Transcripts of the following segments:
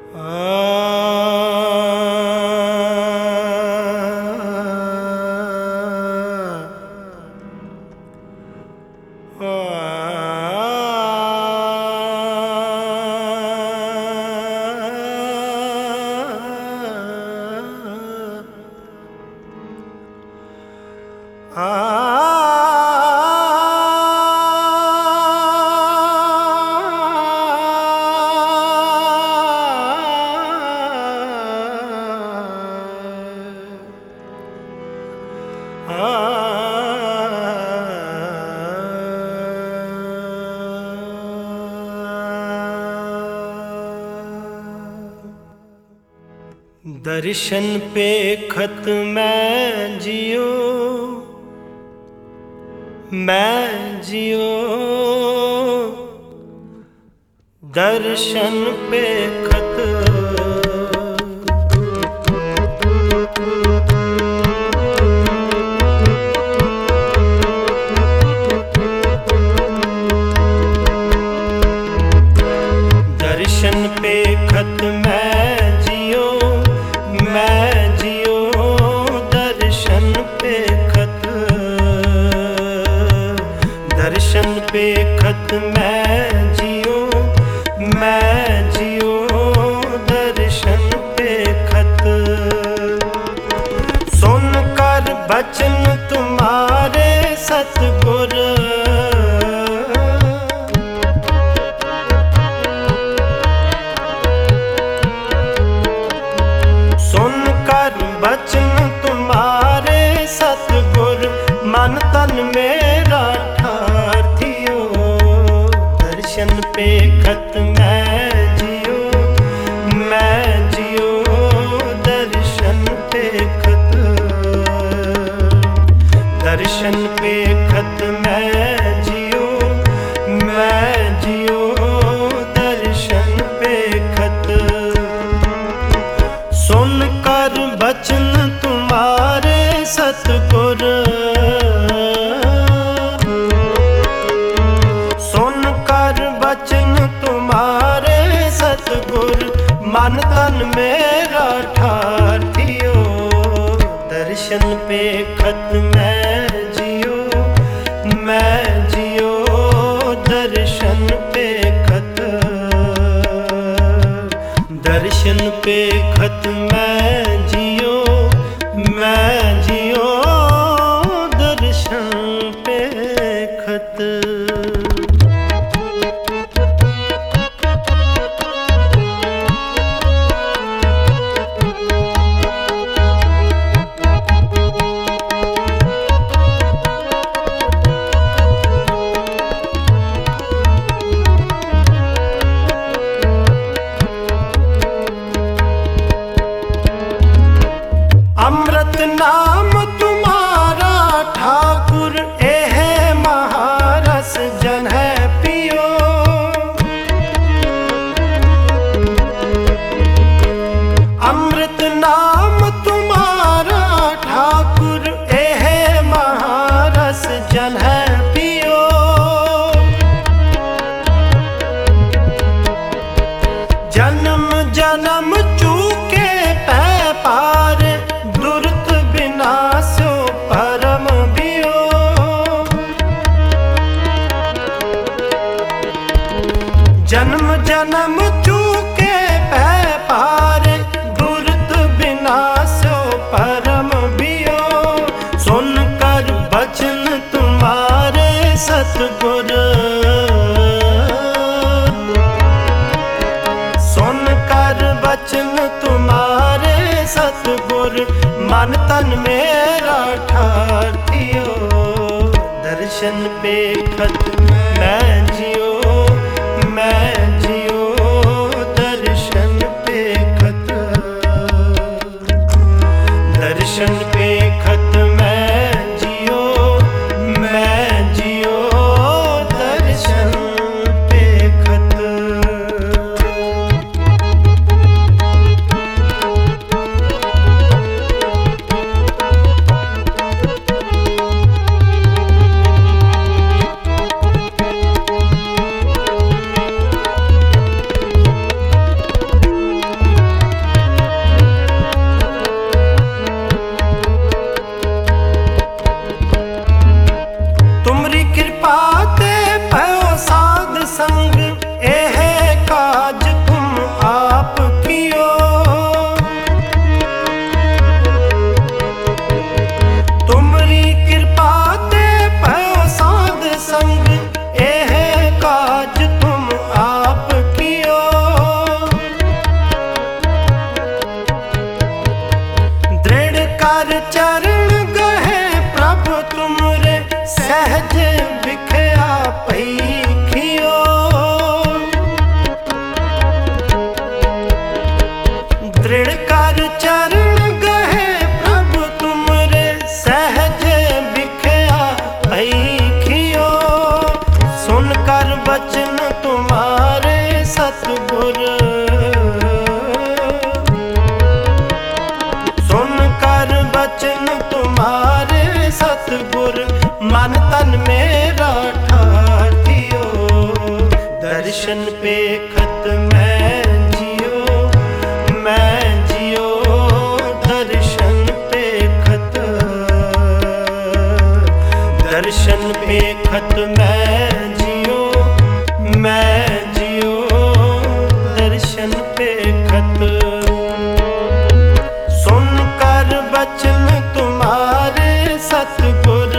दर्शन पे खत मैं जियो, मैं जियो दर्शन पे खत। दर्शन पे खत मैं जियो, मैं जियो दर्शन पे खत। दर्शन पे खत मैं जियो, मैं जियो दर्शन पे खत। सुन कर बचन तुम्हारे सतगुर, बचन तुम्हारे सतगुर मन तन मेरा ठाथियो। दर्शन पे खत मैं जियो, मैं जियो दर्शन पे खत। दर्शन पे खत मैं जियो, मैं जियो दर्शन पे खत। सुन कर बचन तुम्हारे सतगुर, सुन कर बचन तुम्हारे सतगुर मन तन मेरा ठाथियो। दर्शन पे खत मैं जियो, मैं जियो दर्शन पे खत। दर्शन पे खत मैं जियो, मैं जियो दर्शन पे खत। अमृत नाम तुम्हारा ठाकुर एह महारस जन है पियो। अमृत नाम तुम्हारा ठाकुर एह महारस जन है पियो। जन्म जन्म चूके पै पार, दुर्त विनाशो परम बियो। जन्म जन्म चूके पै पार, दुर्त विनाशो परम बियो। सुन कर बचन तुम्हारे सतगुर, सुन कर बचन तुम्हारे सतगुर मन तन मेरा ठाथियो। दर्शन पे खत मैं जियो, मैं जियो दर्शन पे खत। दर्शन पे खत मैं जियो, मैं जियो दर्शन पे खत। बचन तुम्हारे सतगुर, सुन कर बचन तुम्हारे सतगुर, मन तन मेरा ठाठियो। दर्शन पेखत मैं जियो, मैं जियो दर्शन पेखत, दर्शन पेखत मैं जियो, मैं जियो दर्शन पेखत। सुन कर बचन तुम्हारे सतगुर,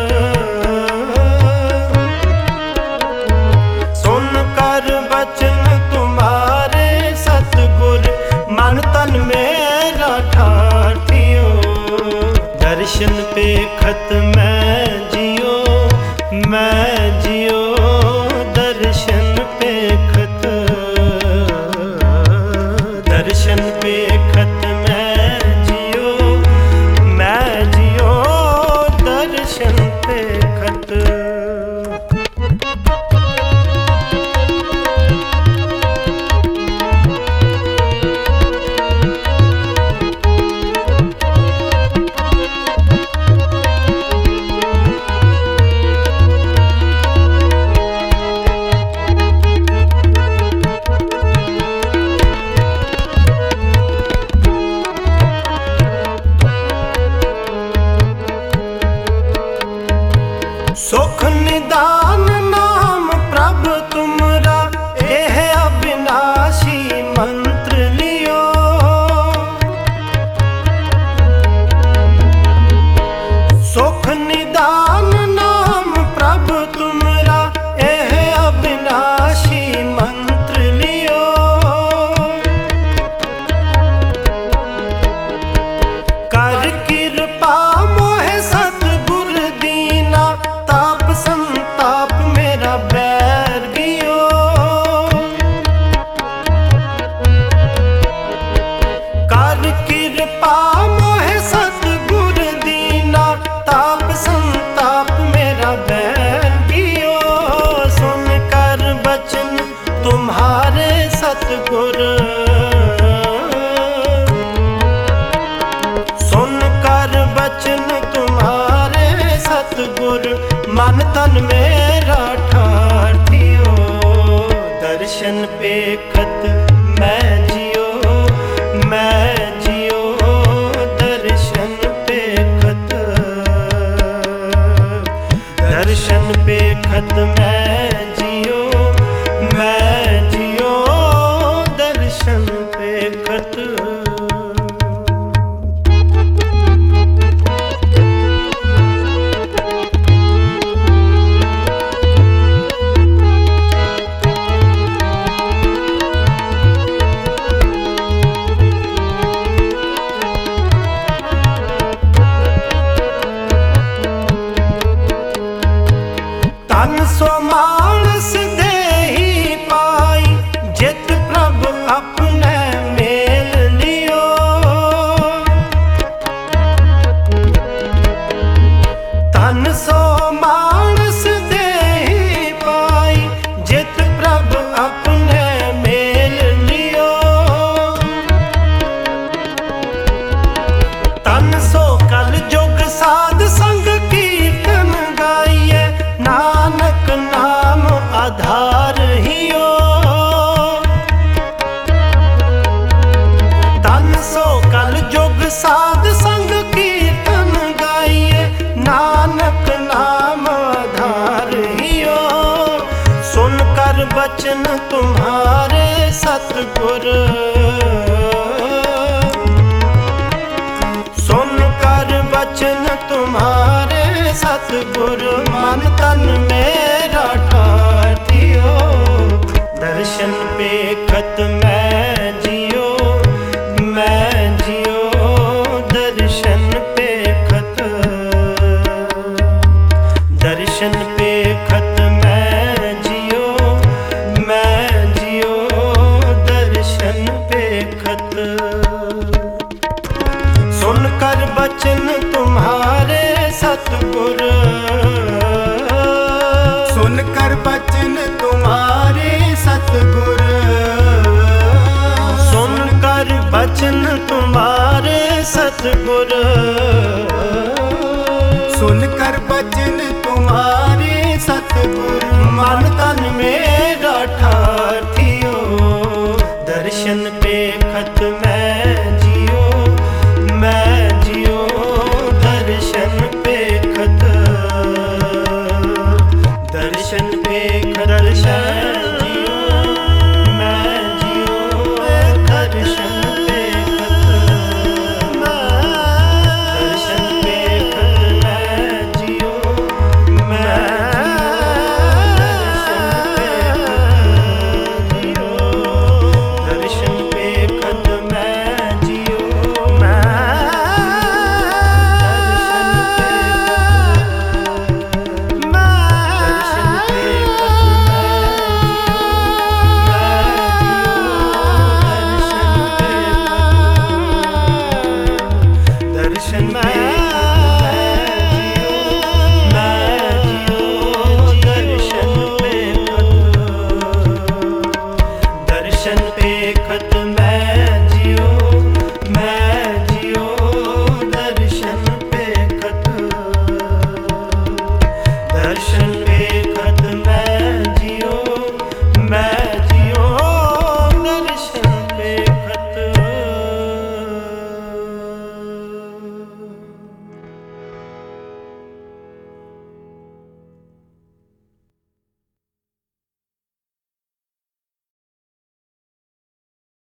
सुन कर बचन तुम्हारे सतगुर, मन तन मेरा ठाठियो। दर्शन पेखत मैं जियो, मैं जियो दर्शन पेखत, दर्शन पेखत मैं जियो, मैं जियो दर्शन पेखत। सुख निदान नाम प्रभ तुमरा, एह अविनाशी मंत्र लियो। सुख निदान नाम प्रभ तुमरा, एह अविनाशी मंत्र लियो। कर कृपा मोहे सतगुर दीना, ताप संताप मेरा बैर गियो। कर कृपा मोहे सतगुर दीना, ताप संताप मेरा बैर गियो। सुन कर बचन तुम्हारे सतगुर, सुन कर बचन तुम्हारे सतगुर, मन तन मेरा ठाठियो। दर्शन पेखत मैं जियो, मैं जियो दर्शन पेखत, दर्शन पेखत मैं जियो, मैं जियो दर्शन पेखत। तन सो मानस देहि पाई, जित प्रभ अपने मेल लियो। तन सो मानस देहि पाई, जित प्रभ अपने मेल लियो। तन सो कल जुग साध संग कीर्तन गाइए, नानक नाम आधार हियो। तन सो कल जुग साध संग कीर्तन गाइए, नानक नाम आधार हियो। सुन कर बचन तुम्हारे सतगुर, सुन कर बचन तुम्हारे सतगुर, मन तन मेरा ठाठियो। दर्शन पेखत मैं जियो, मैं जियो दर्शन पेखत, दर्शन पेखत मैं जियो, मैं जियो दर्शन पेखत। सुन कर बचन तुम्हारे सतगुर, सुन कर बचन बचन तुम्हारे सतगुर, सुनकर बचन तुम्हारे सतगुर। मन